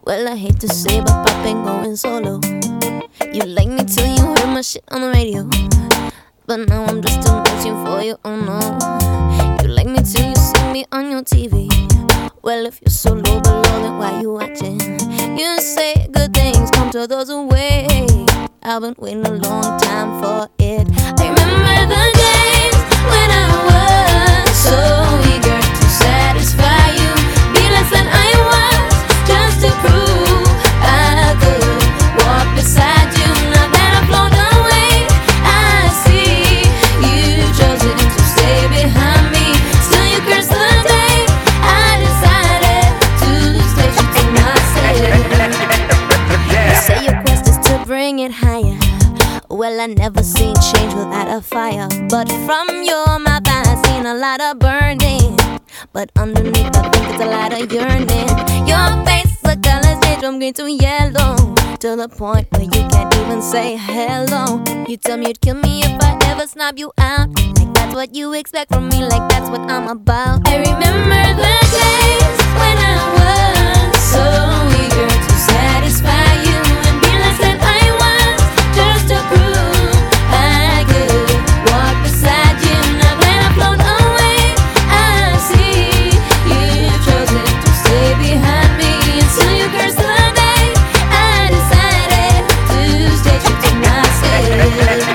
Well, I hate to say, but pop ain't going solo. You like me till you heard my shit on the radio, but now I'm just too much for you, oh no. You like me till you see me on your TV. Well, if you're so low below, then why you watching? You say good things come to those who wait. I've been waiting a long time for it. I remember the days when I was so eager to satisfy you, be less than I was, just to prove I could walk beside you. Now that I've flown away, I see you chosen to stay behind me. Still you curse the day I decided to stay true to myself. You say your quest is to bring it higher. Well, I never seen change without a fire, but from your mouth I seen a lot of burning, but underneath I think it's a lot of yearning. Your face, the colors change from green to yellow, to the point where you can't even say hello. You tell me you'd kill me if I ever snub you out, like that's what you expect from me, like that's what I'm about. I remember the days when I was so eager to satisfy you and be less than I was, just to prove I could walk beside you. Now that I've flown away, I see you've chosen to stay behind me. And so you curse the day I decided to stay true to myself.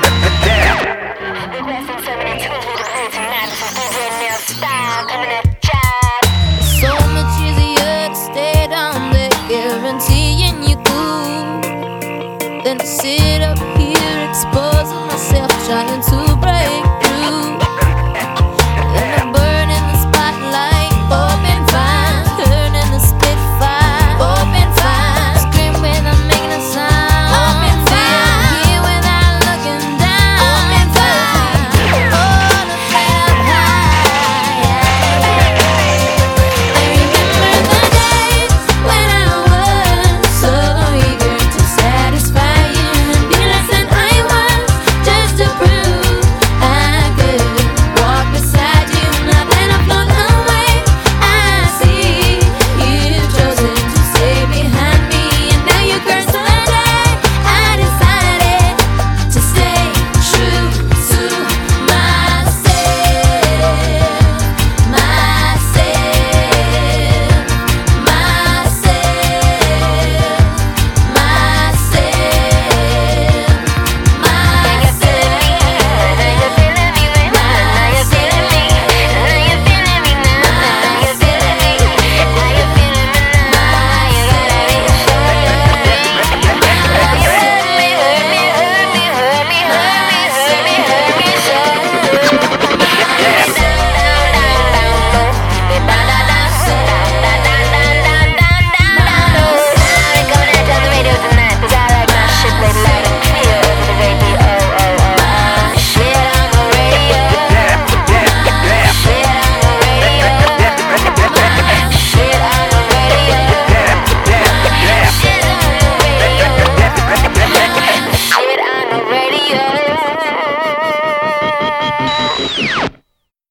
So much easier to stay down there, guaranteeing you cool, than to sit up here exposing myself, trying